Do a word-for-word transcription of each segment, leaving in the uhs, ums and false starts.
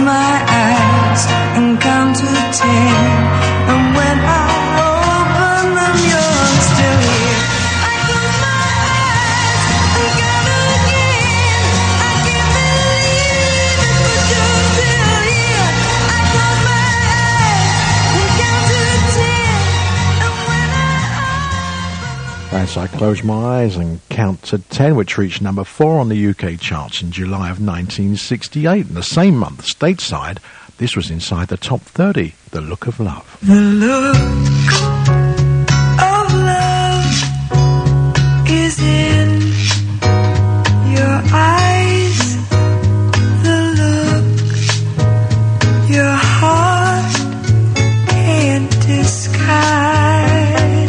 my eyes and count to ten, and when I open them, you're still here. I close my eyes and count again. I can't believe it, but you're still here. I close my eyes and count to ten, and when I open them. As I Close My Eyes and Count to Ten, which reached number four on the U K charts in July of nineteen sixty-eight. In the same month, stateside, this was inside the top thirty, The Look of Love. The look of love is in your eyes. The look your heart can't disguise.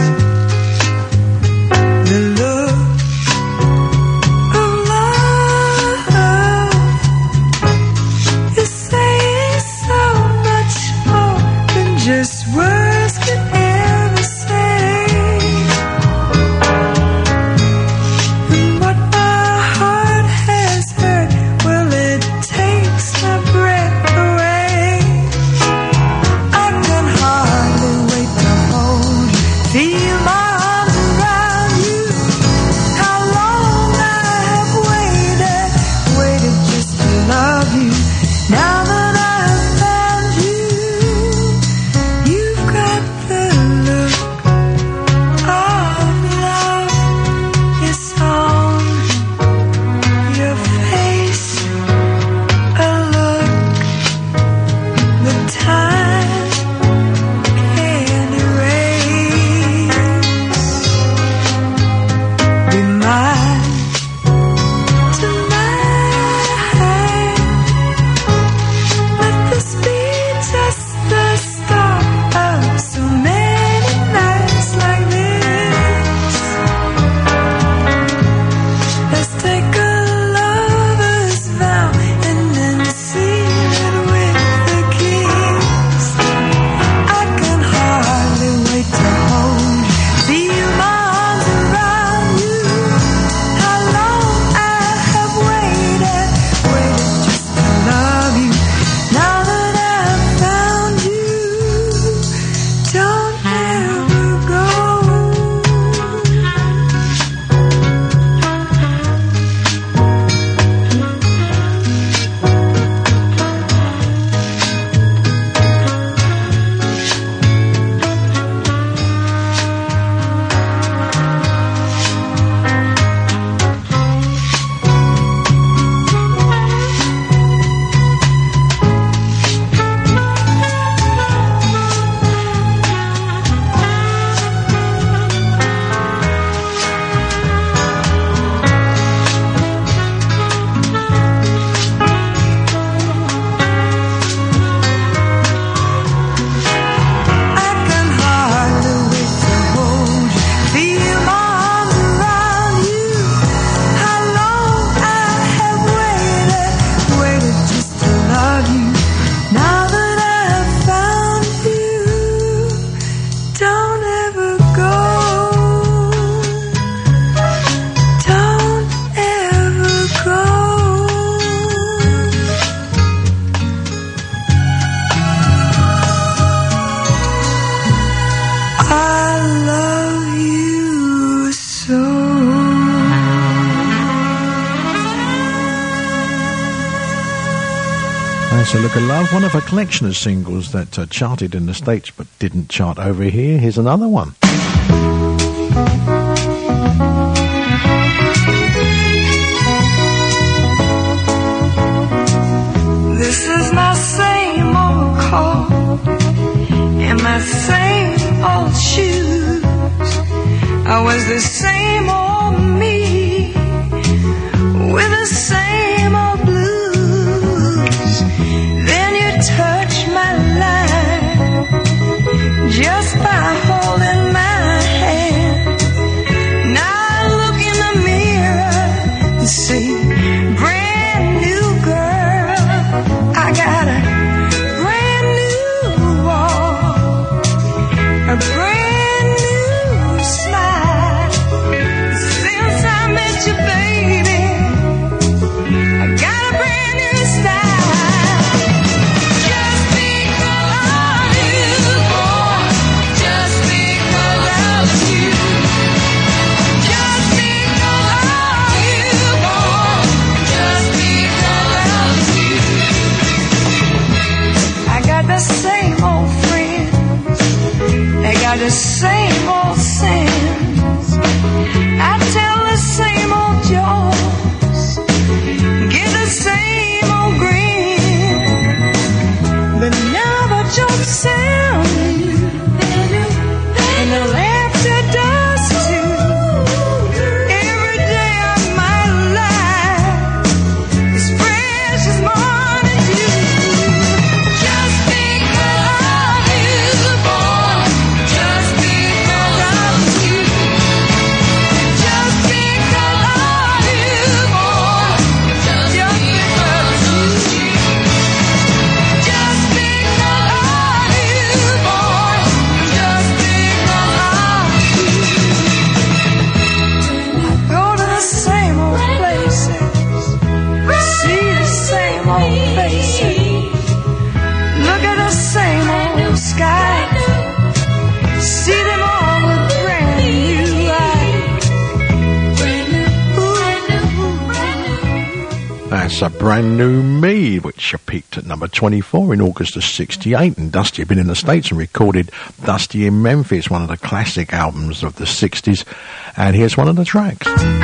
The look of love is saying so much more than just words could ever say. And what my heart has heard, well, it takes my breath away. I can hardly wait to hold you, feel my arms around you. How long I have waited, waited just to love you. Now that I've found you, you've got the look of love. It's on your face, a look the time can't erase. Be mine tonight. Let this be just the start of so many nights like this. Let's take a lover's vow and then seal it with a kiss. I can hardly wait to hold you, feel my arms around you. How long I have waited, waited just to love you. Now that I've found you, don't ever go. I can hardly wait to hold you, feel my arms around you. How long I have waited, waited just to love you. Now that I've found you, don't ever go. Don't ever go. I love you so. That's A Look of Love, one of a collection of singles that uh, charted in the States but didn't chart over here. Here's another one. This is my same old car and my same old shoes. I was the same old me with the same old blues. Then you touched my life just by holding my hand. Now I look in the mirror and see brand new girl. I got a brand new walk, a brand new smile. Since I met you, baby, I got a brand new style. same old friends. They got the same old sins. I tell the same old jokes, give the same old grin, but never joke sound, and the laughter does too. Every day of my life is precious more than you. Just because of you, boy. Just because of you. Just because of you, boy. Just because of you. Just because of you, boy. Just because of you. Go to the same old places, see the same old faces, look at the same old sky, see them all with brand new eyes. That's a Brand New Me, which peaked at number twenty-four in August of sixty-eight, and Dusty had been in the States and recorded Dusty in Memphis, one of the classic albums of the sixties, and here's one of the tracks.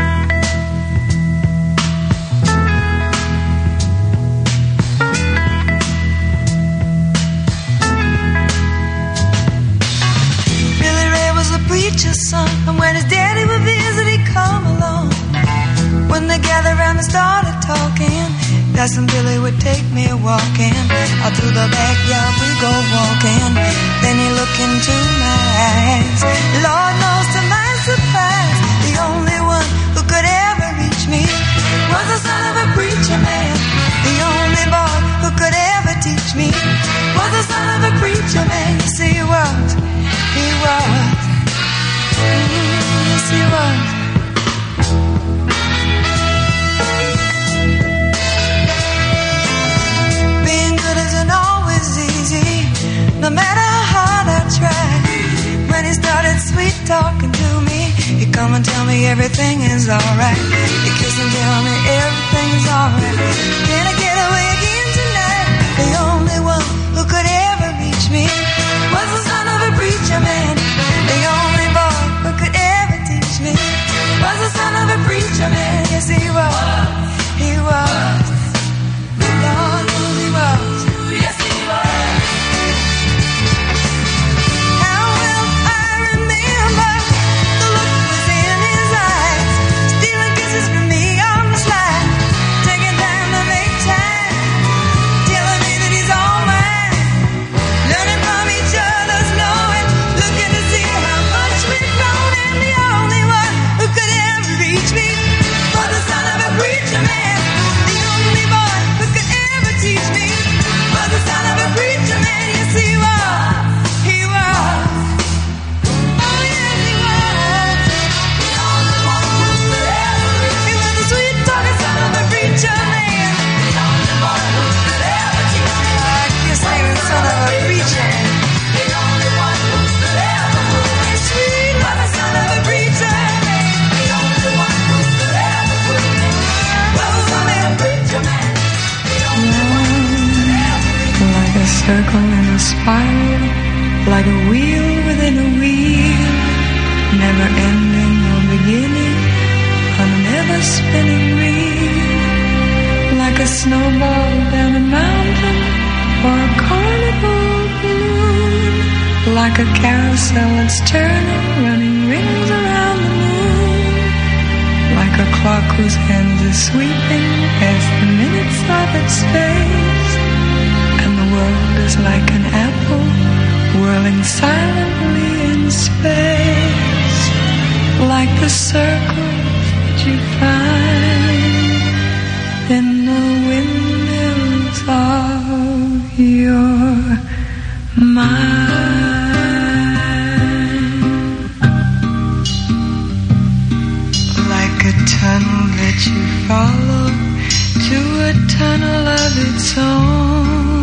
Billy Ray was a preacher's son, and when his daddy would visit, he'd come along. When they gathered around and started talking, Cousin Billy would take me walking. Out through the backyard we go walking. Then he looked into my eyes. Lord knows to my surprise, the only one who could ever reach me was the son of a preacher man. The only boy who could ever teach me was the son of a preacher man. Yes, he was. He was. Mm, yes, he was. Being good isn't always easy, no matter how hard I try. When he started sweet talking to me, he'd come and tell me everything is alright. He'd kiss and tell me everything is alright. Can I get away again tonight? The only one who could ever reach me was the son of a preacher man. The only boy who could ever teach me was the son of a preacher man. Yes, he was. He was. Lord knows he was. Yes, he was. How well I remember the look was in his eyes, stealing kisses from me on the slide, taking time to make time, telling me that he's all mine, learning from each other's knowing, looking to see how much we've grown, and the only one who could ever reach me was the son of a preacher man. The only boy who could ever teach me was the son of a preacher man. Yes, he was. He was. Oh, yes, he was. The only one who could ever reach me. He was the sweet talking son of a preacher man. The only boy who could ever teach me. I kiss me the son of a preacher man. The only one who could ever move me. Sweet was the son of a preacher man. The only one who could ever move me was the son of a preacher man. The only one who could ever reach me. Like a circle in a spiral, like a wheel within a wheel, never ending or beginning on an ever spinning reel, like a snowball down a mountain or a carnival balloon, like a carousel that's turning, running rings around the moon, like a clock whose hands are sweeping past the minutes of its face, and the world is like an apple whirling silently in space, like the circles that you find in the windmills of your mind. Like a tunnel that you follow to a tunnel of its own,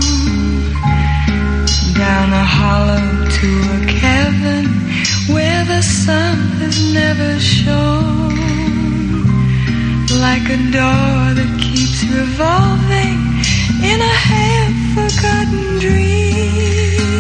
down a hollow to a cavern where the sun has never shone, like a door that keeps revolving in a half-forgotten dream,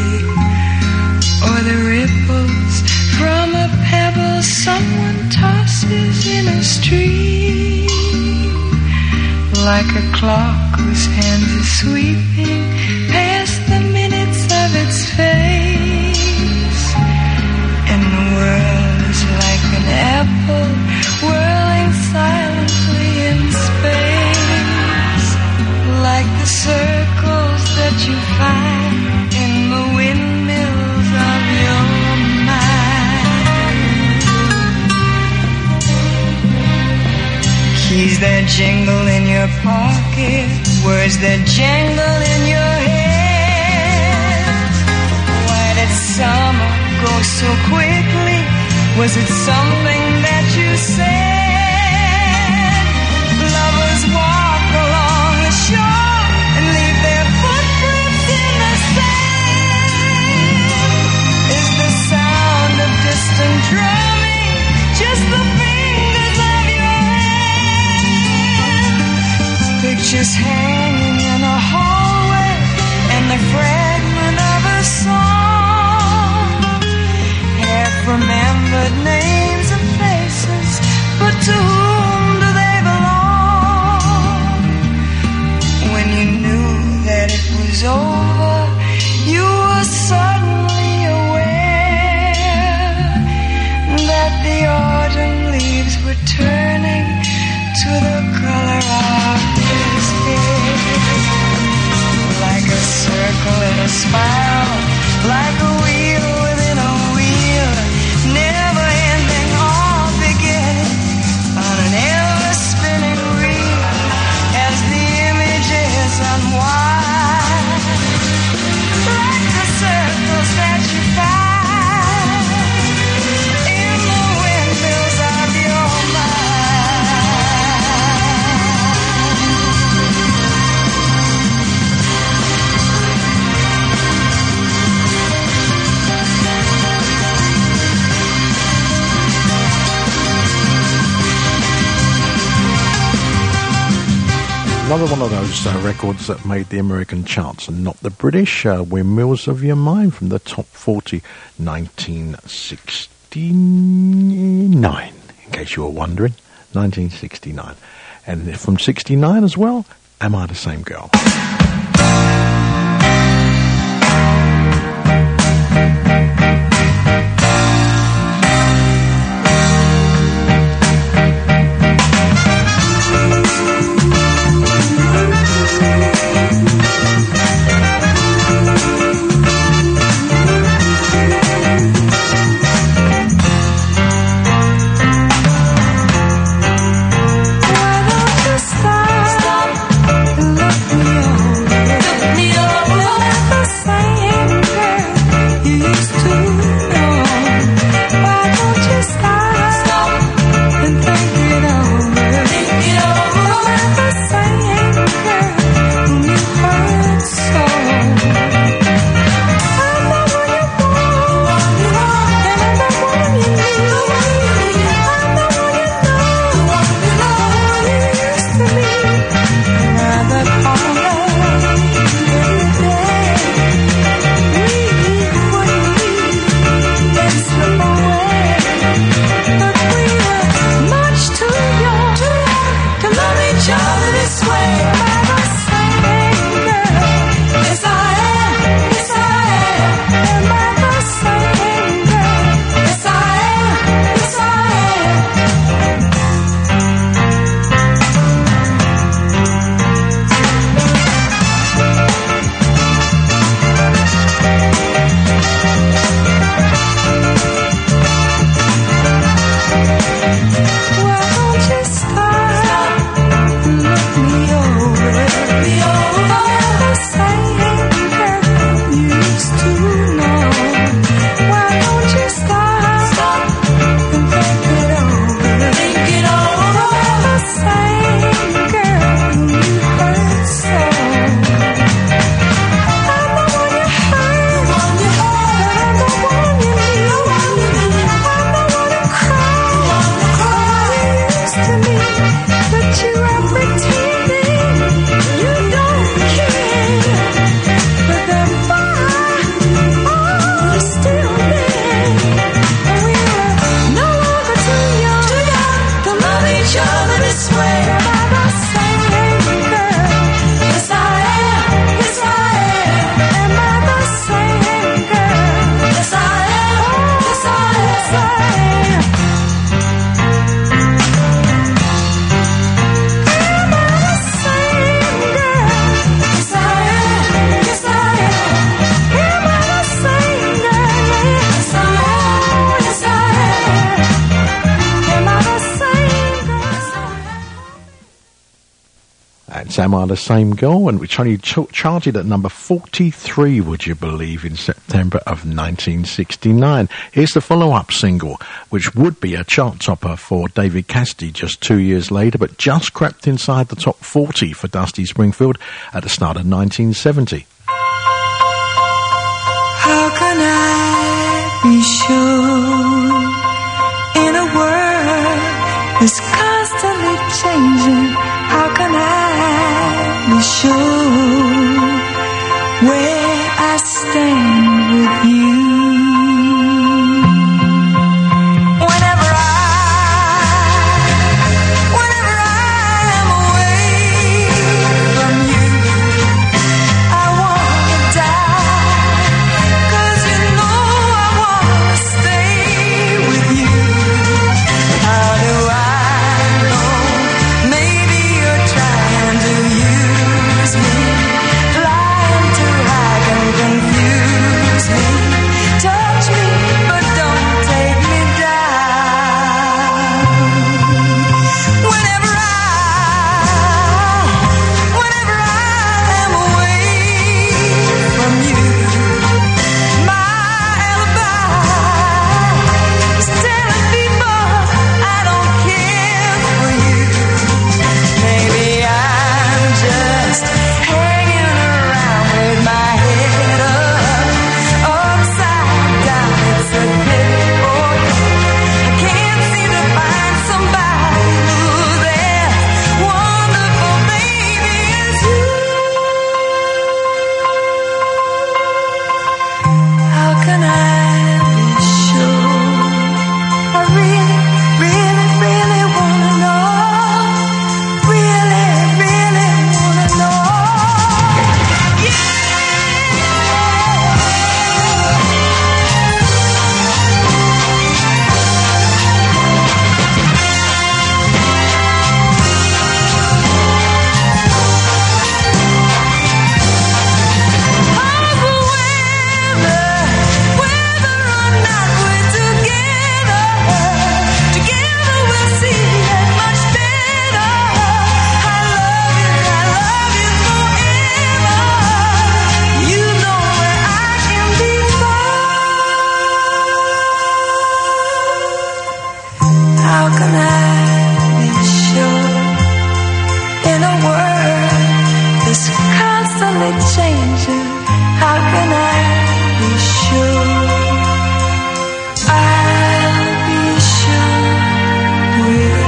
like a clock whose hands are sweeping past the minutes of its face. And the world is like an apple whirling silently in space, like the circles that you find in the windmills of your mind. Keys that jingle in your pocket, words that jangle in your head. Why did summer go so quickly? Was it something that you said? Lovers walk along the shore and leave their footprints in the sand. Is the sound of distant drumming just the fingers of your hand? Pictures hanging in a hallway and the fragment of a song. Half remembered names and faces, but to whom do they belong? When you knew that it was over, you were suddenly aware that the autumn leaves were turning to the color of his hair. Like a circle in a spiral, like a wheel within a wheel, never ending or beginning on an ever spinning reel as the images unwind. Like the circles that you find in the windmills of your Another one of those uh, records that made the American charts and not the British. uh, Windmills of Your Mind from the Top forty nineteen sixty-nine, in case you were wondering. nineteen sixty-nine. And from sixty-nine as well, Am I the Same Girl? Why don't you stop and look me over? That's Am I the Same Girl? And which only ch- charted at number forty-three, would you believe, in September of nineteen sixty-nine. Here's the follow-up single, which would be a chart topper for David Cassidy just two years later, but just crept inside the top forty for Dusty Springfield at the start of nineteen seventy. How can I be sure in a world that's constantly changing? How can I be sure where I stand with you? Whenever I, whenever I am away from you, I wanna die, 'cause you know I wanna stay with you. How do I know? Maybe you're trying to use me, lying to hide and confuse me. Touch me, but don't take me down. Whenever I, whenever I am away from you, my alibi is telling people I don't care for you. Maybe I'm just hanging around with my head up, upside down. It's a pity, oh yeah. I can't seem to find somebody who's as wonderful, baby, as you. How can I be sure? I really, really, really wanna know. Really, really wanna know. Whether or not we're together, together we'll see that much better. I love you, I love you forever. You know where I can be found. How can I be sure in a world that's constantly changing? How can I be sure? I'll be sure with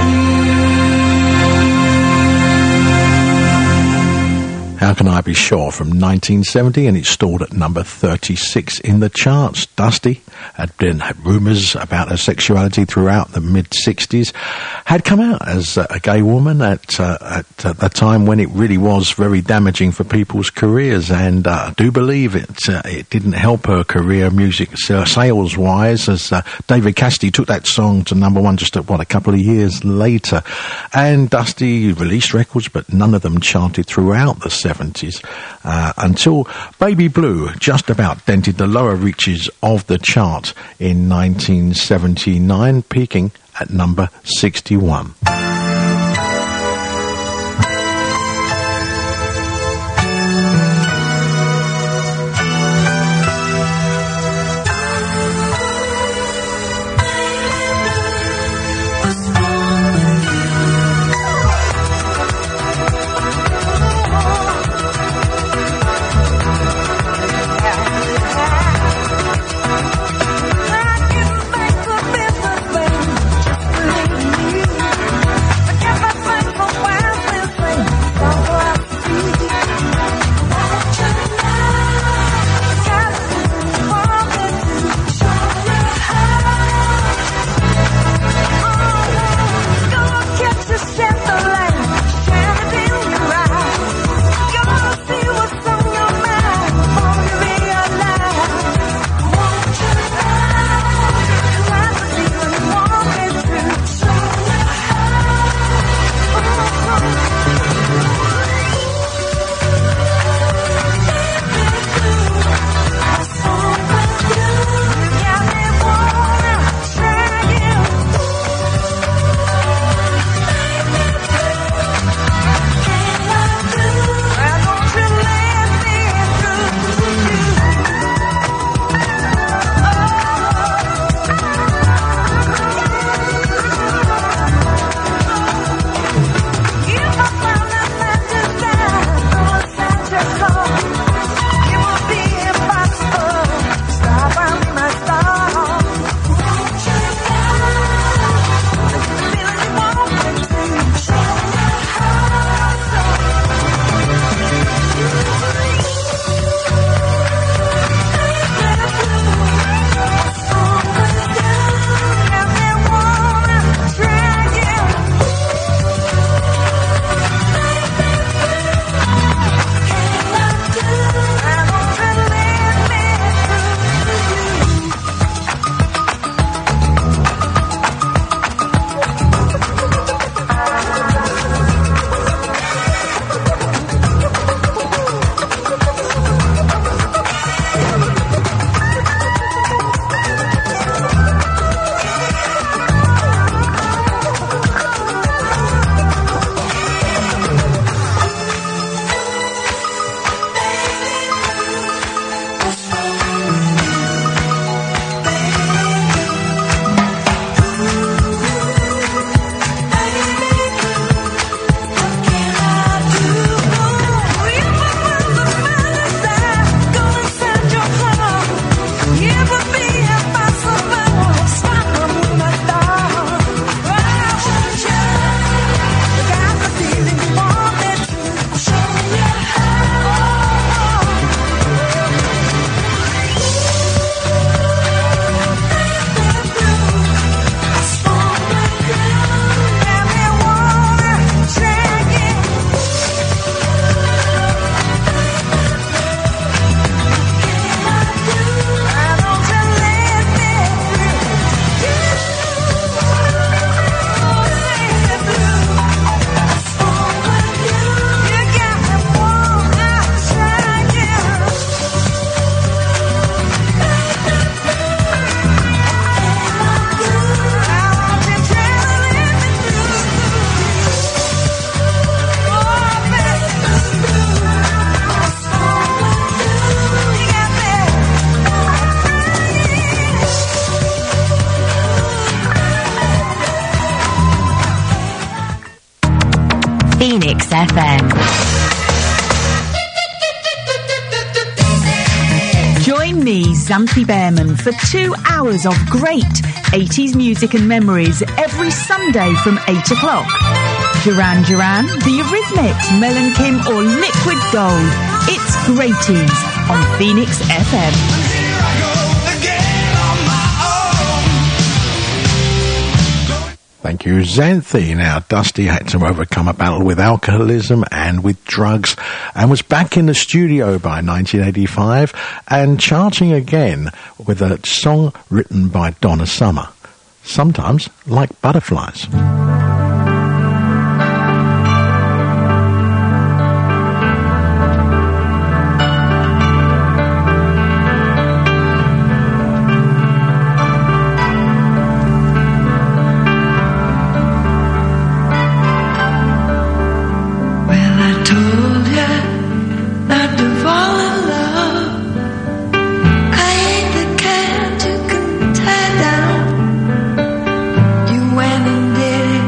you. How Can I Be Sure from nineteen seventy, and it stalled at number thirty-six in the charts. Dusty had been had rumours about her sexuality throughout the mid-sixties, had come out as a gay woman at, uh, at uh, the time when it really was very damaging for people's careers, and uh, I do believe it uh, it didn't help her career music uh, sales-wise, as uh, David Cassidy took that song to number one just, at, what, a couple of years later, and Dusty released records, but none of them charted throughout the seventies, uh, until Baby Blue just about dented the lower reaches of the chart in nineteen seventy-nine, peaking at number sixty-one. I can make the difference, baby, just believe me. Phoenix F M. Join me, Xanthi Behrman, for two hours of great eighties music and memories every Sunday from eight o'clock. Duran Duran, The Eurythmics, Mel and Kim or Liquid Gold. It's Greaties on Phoenix F M. Thank you, Xanthi. Now, Dusty had to overcome a battle with alcoholism and with drugs and was back in the studio by nineteen eighty-five and charting again with a song written by Donna Summer, Sometimes Like Butterflies. Did it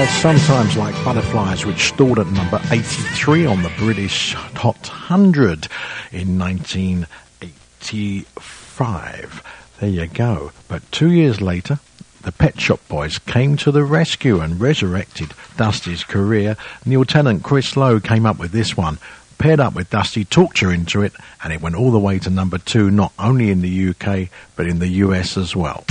That's Sometimes Like Butterflies, which stalled at number eighty-three on the British Hot one hundred in nineteen eighty-five. There you go. But two years later, the Pet Shop Boys came to the rescue and resurrected Dusty's career. Neil Tennant, Chris Lowe came up with this one, paired up with Dusty, talked her into it, and it went all the way to number two, not only in the U K, but in the U S as well.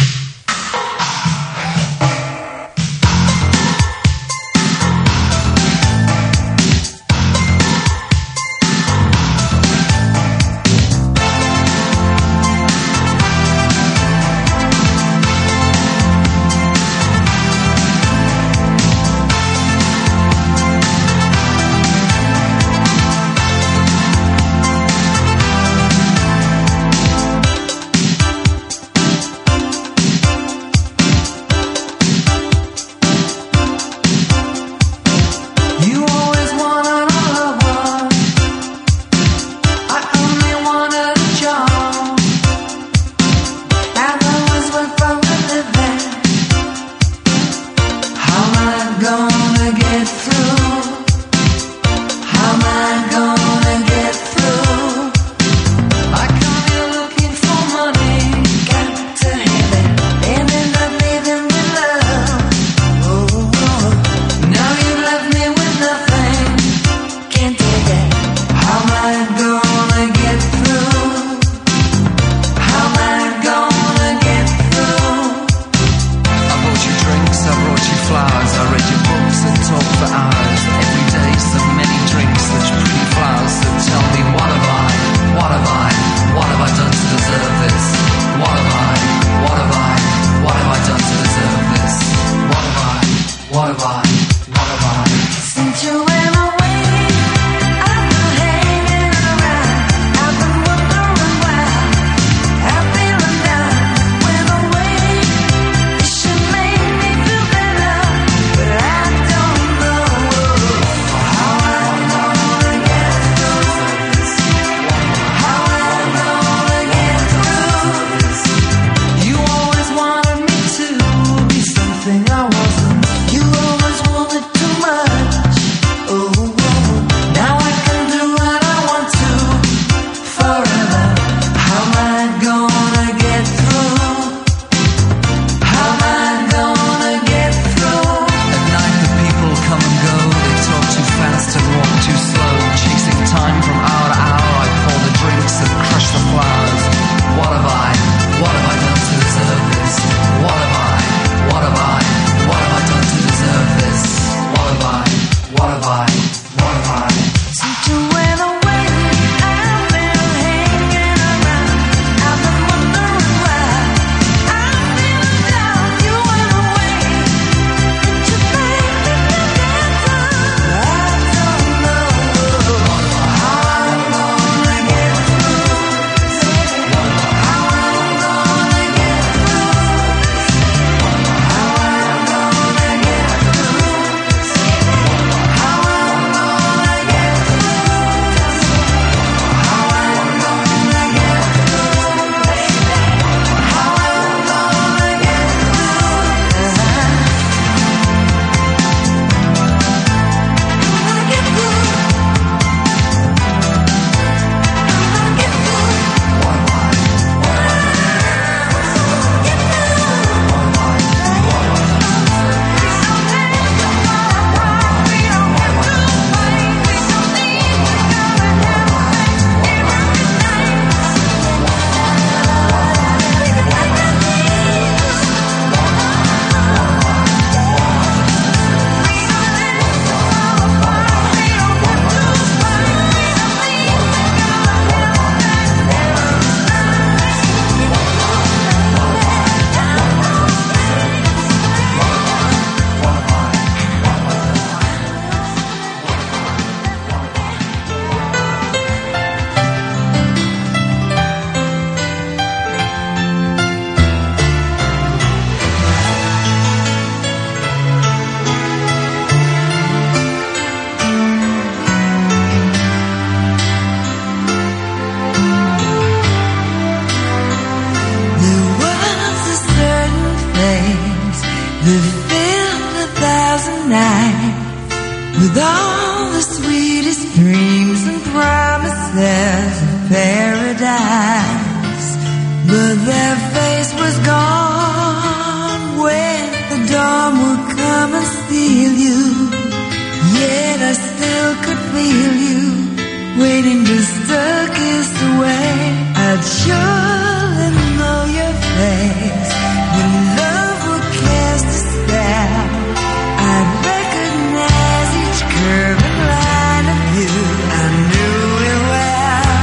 with all the sweetest dreams and promises of paradise. But their face was gone when the dawn would come and steal you. Yet I still could feel you waiting just a kiss away. I'd surely know your face when love would cast a spell. I'd recognize each curve and line of you. I knew it well.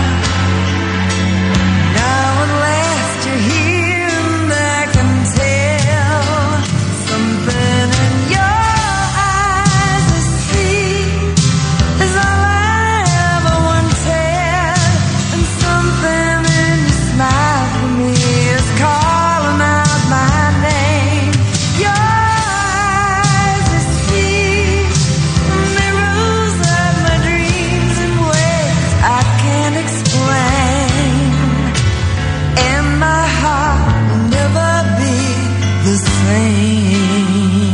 Now at last you're here and I can tell something in your eyes I see is all I ever wanted, and something in your smile for me is calling out my name. Your eyes I see mirrors of my dreams in ways I can't explain, and my heart will never be the same.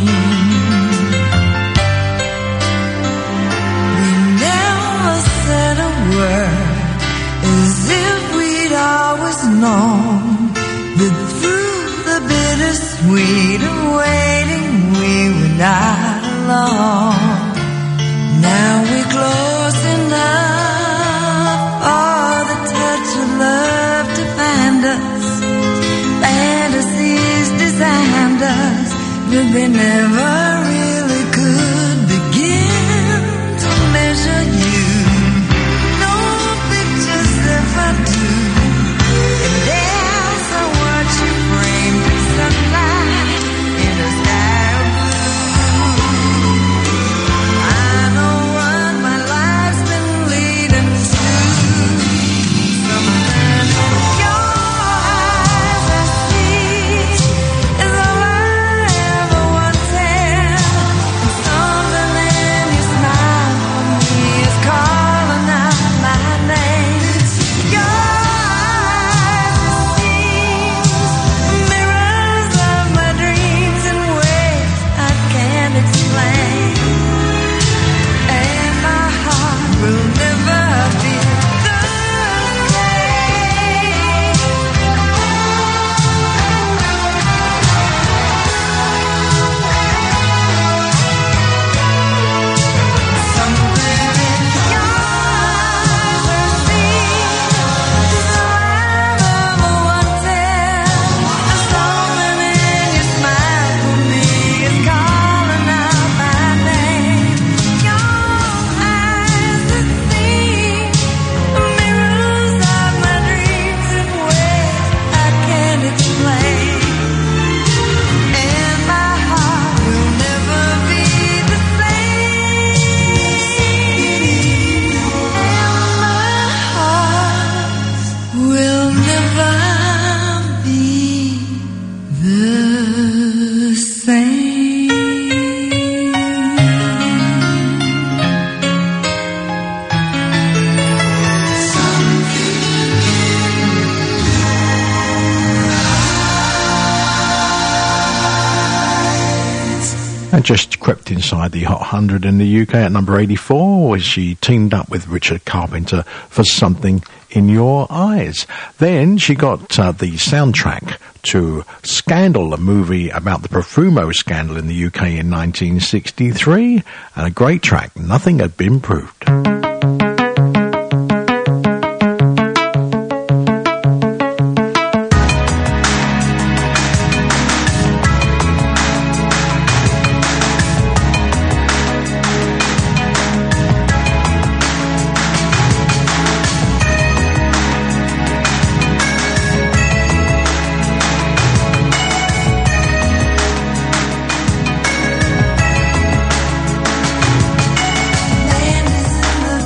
We never said a word, as if we'd always known that through the bittersweet of waiting we were not alone. Now we're close enough for the touch of love to find us. Fantasies designed us, but they never really could begin to measure you. No pictures ever do, and dance on what you framed in sunlight in a sky of blue. I know what my life's been leading to. Something in your eyes I see is all I ever wanted, and something in your smile for me is calling out my name. Your eyes I see mirrors of my dreams in ways I can't explain, and my heart will never be the something in your eyes I see is all I ever wanted, and something in your smile for me is calling out my name. Your eyes that see mirrors of my dreams in ways I can't explain, and my heart will never be the same. And my heart will never be the same. And just crept inside the Hot one hundred in the U K at number eighty-four, where she teamed up with Richard Carpenter for Something in Your Eyes. Then she got uh, the soundtrack to Scandal, a movie about the Profumo scandal in the U K in nineteen sixty-three, and a great track, Nothing Had Been Proved. Land is in the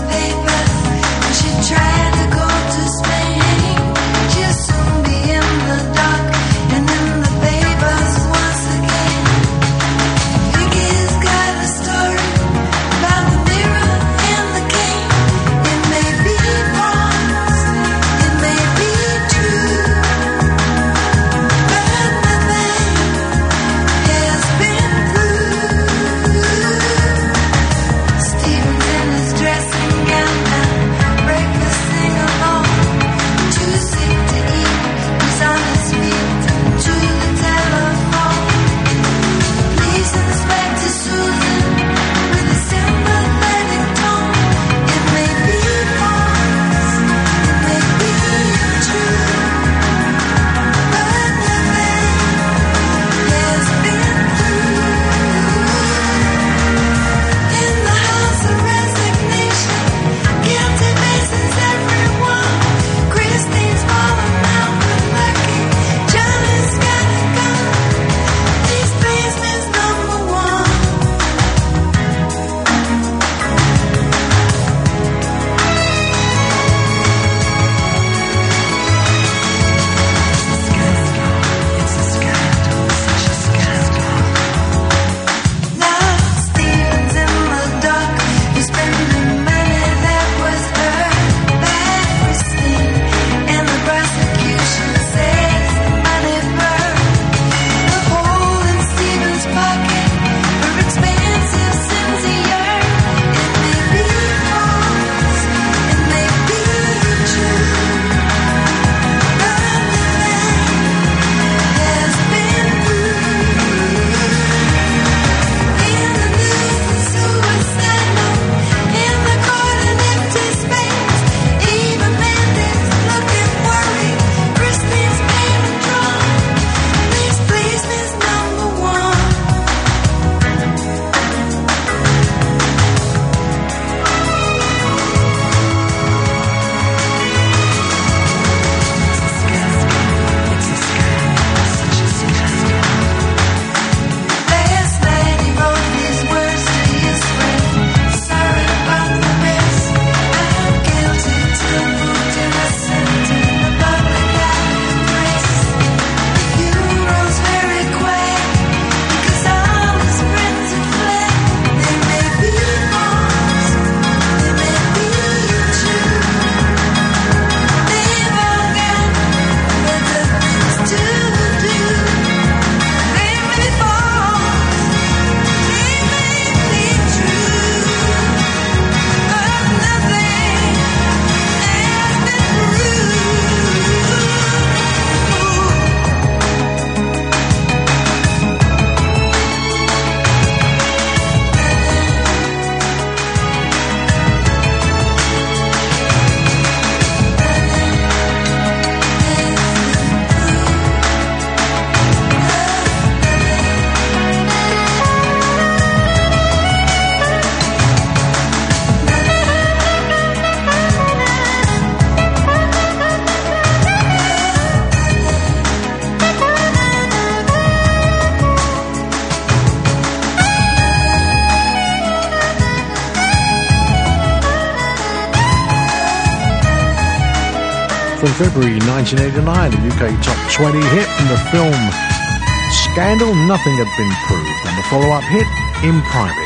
from February nineteen eighty-nine, a U K top twenty hit from the film Scandal, Nothing Had Been Proved, and the follow-up hit, In Private.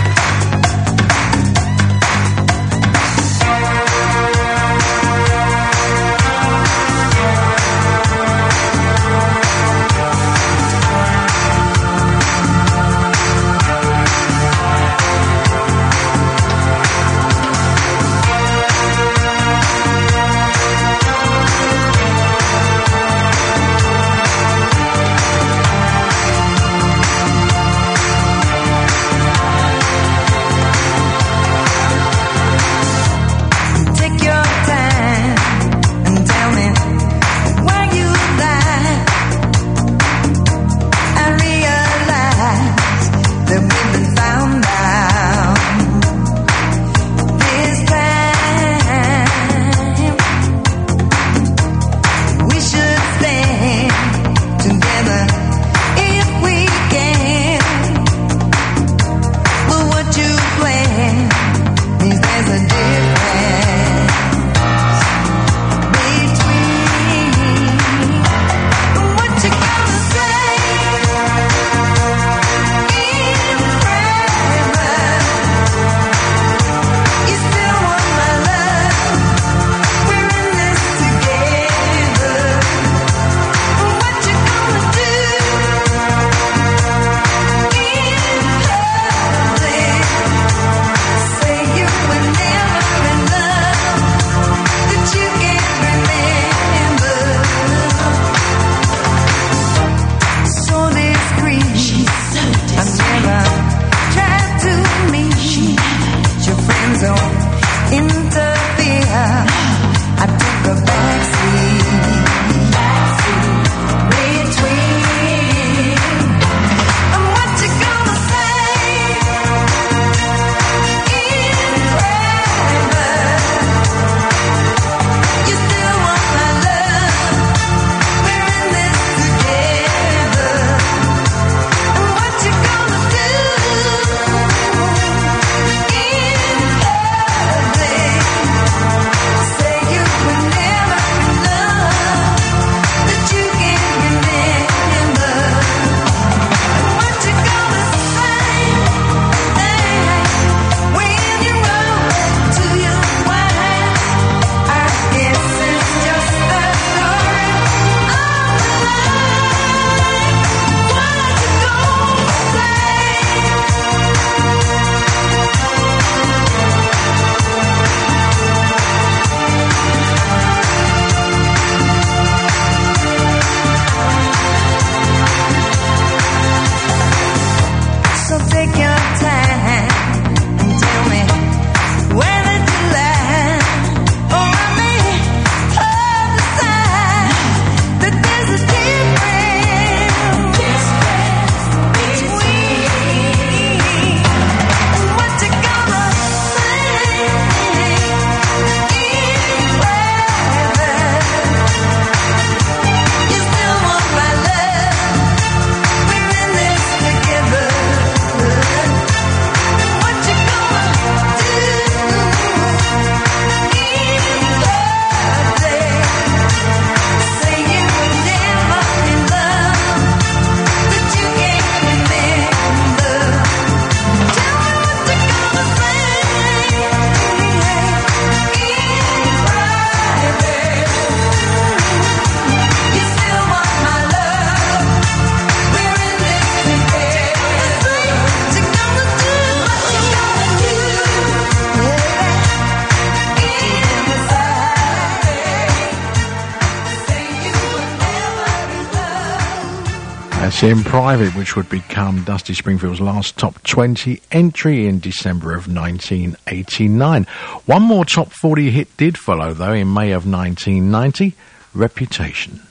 In Private, which would become Dusty Springfield's last top twenty entry in December of nineteen eighty-nine. One more top forty hit did follow, though, in May of nineteen ninety, Reputation.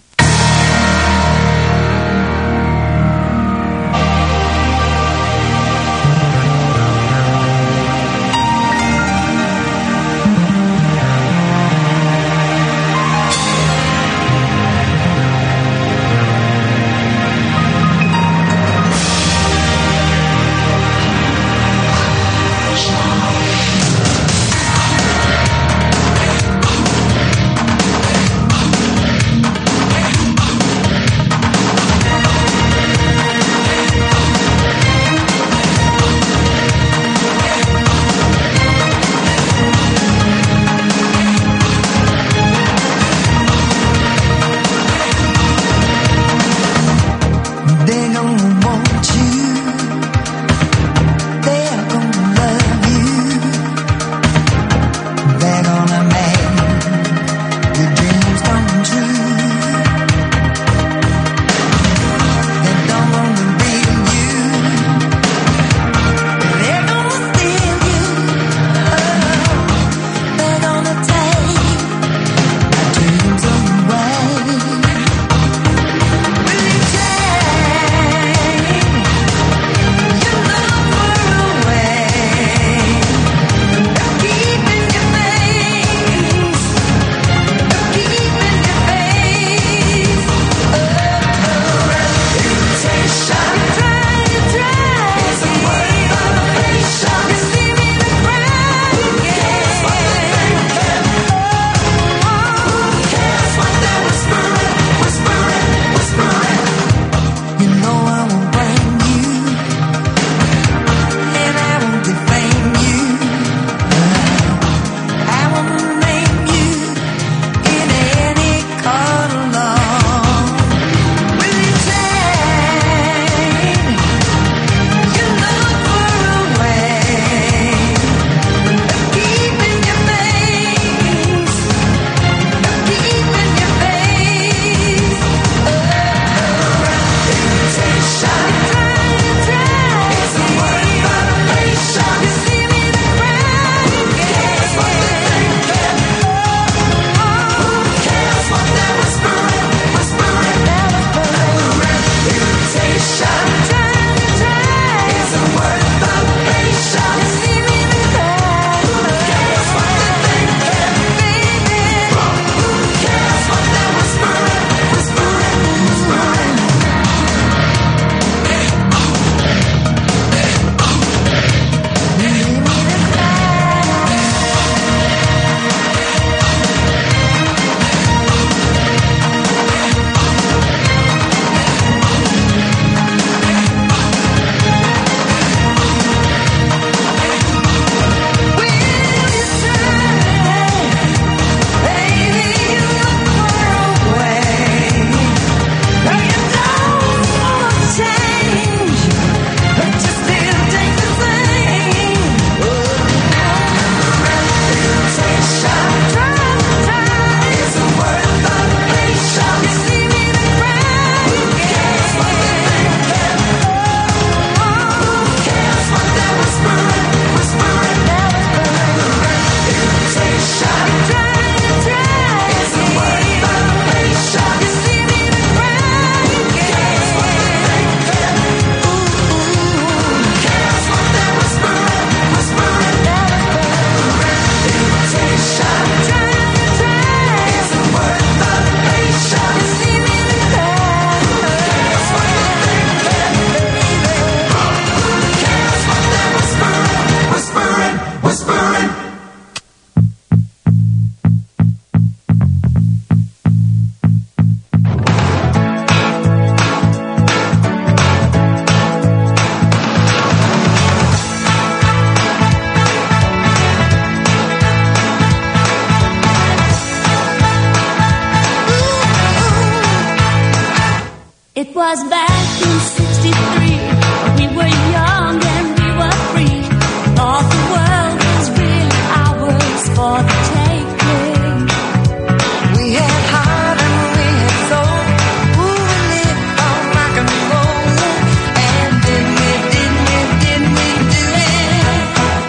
was back in sixty-three. We were young and we were free. Thought the world was really ours for the taking. We had heart and we had soul. Ooh, we lived on rock and roll. And didn't we, didn't we, didn't we do it?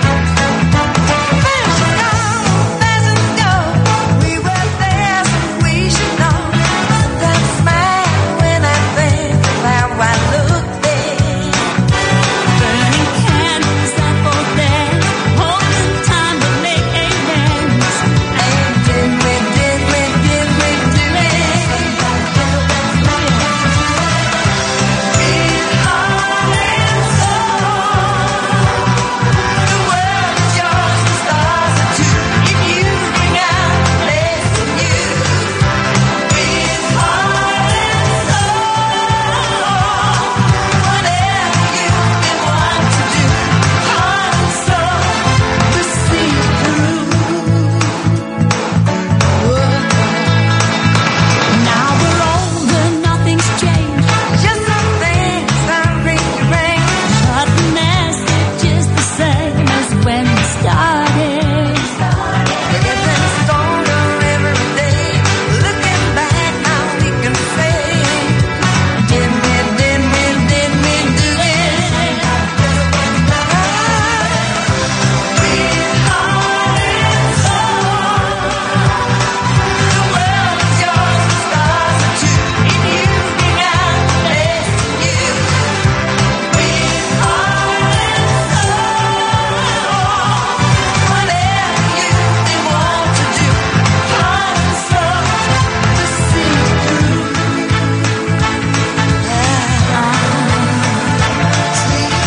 Fashion go, fashion go. We were there, so we should know. That smile when I think of how I looked then. Burning candles that for them, holding time to make amends. And didn't we, didn't we, didn't we do it? With heart and soul. The world is yours, the stars are too. If you bring out the best in you. With heart and soul. Whatever you've been wanting to do. Heart and soul. To see it through. Now we're older, nothing's changed. Just some things that rearrange. But the message is the same as when we started. We're getting stronger every day. Looking back now we can say, didn't we, didn't we, didn't we do it? With heart and soul. The world is yours, the stars are too. If you bring out the best in you. With heart and soul. Whatever you they want to do. Heart and soul. To see it through. See it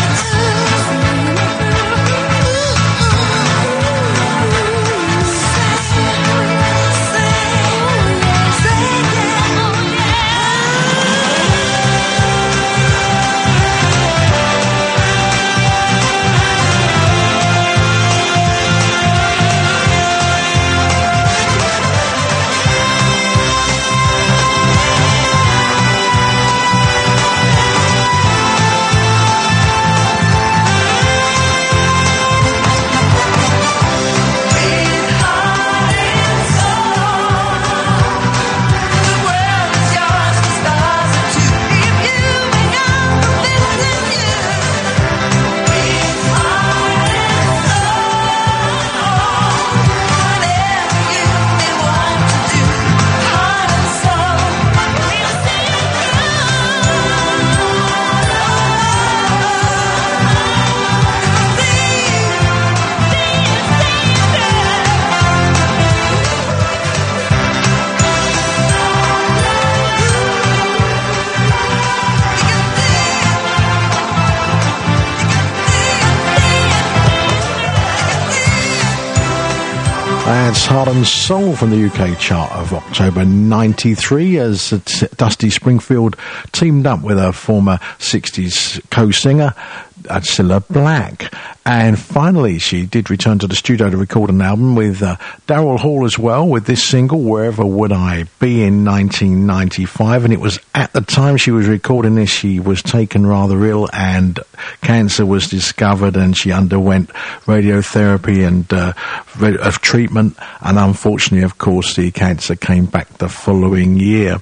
That's Heart and Soul from the U K chart of October ninety-three as Dusty Springfield teamed up with a former sixties co-singer, Cilla Black. And finally, she did return to the studio to record an album with uh, Daryl Hall as well, with this single, Wherever Would I Be, in nineteen ninety-five. And it was at the time she was recording this, she was taken rather ill and cancer was discovered, and she underwent radiotherapy and uh, re- of treatment. And unfortunately, of course, the cancer came back the following year.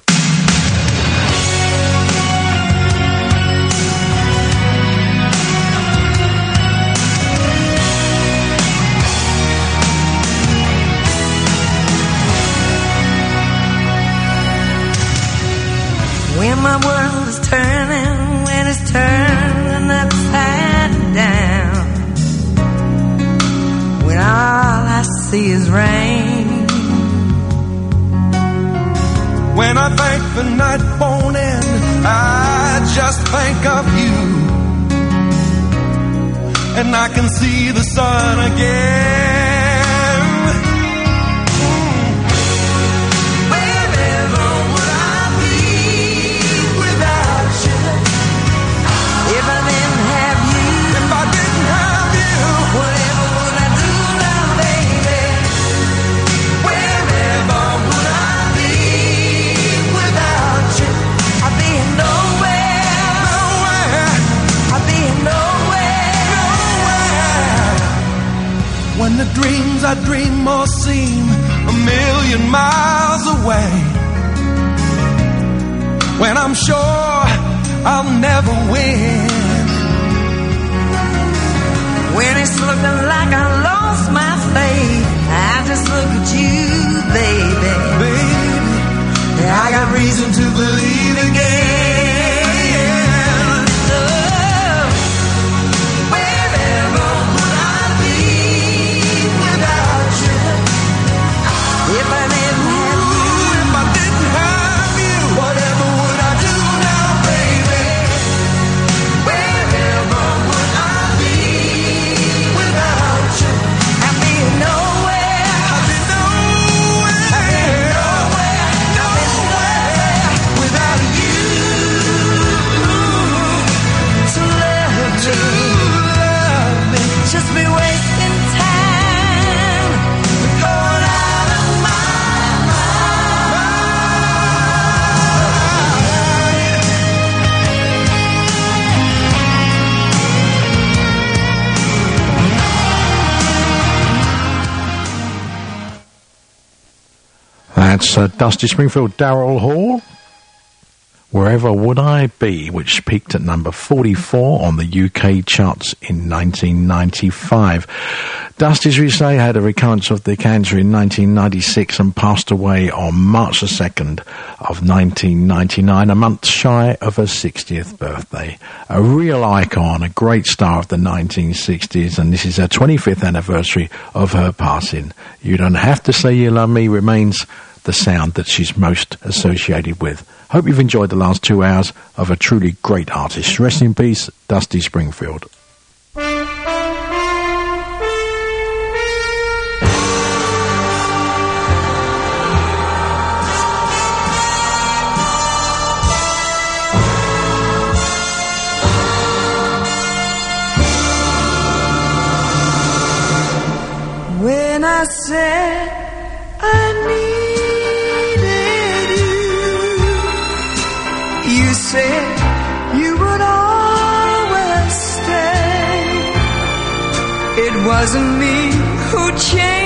When my world is turning, when it's turning upside down, when all I see is rain, when I think the night won't end, I just think of you, and I can see the sun again. Nowhere I dream or seem a million miles away, when I'm sure I'll never win. When it's looking like I lost my faith, I just look at you, baby. Baby, I got reason to believe again. Oh, wherever would I be without you? If I didn't have you, if I didn't have you, whatever would I do now, baby? Wherever would I be without you? I'd be nowhere. I'd be nowhere. I'd be nowhere. Nowhere without you To love to me, love me. just be wasting time, going out of my That's uh, Dusty Springfield, Daryl Hall. Wherever Would I Be, which peaked at number forty-four on the U K charts in nineteen ninety-five. Dusty, as we say, had a recurrence of the cancer in nineteen ninety-six and passed away on March the second of nineteen ninety-nine, a month shy of her sixtieth birthday. A real icon, a great star of the nineteen sixties, and this is her twenty-fifth anniversary of her passing. You Don't Have to Say You Love Me remains the sound that she's most associated with. Hope you've enjoyed the last two hours of a truly great artist. Rest in peace, Dusty Springfield. When I said I needed you, you said you would always stay. It wasn't me who changed.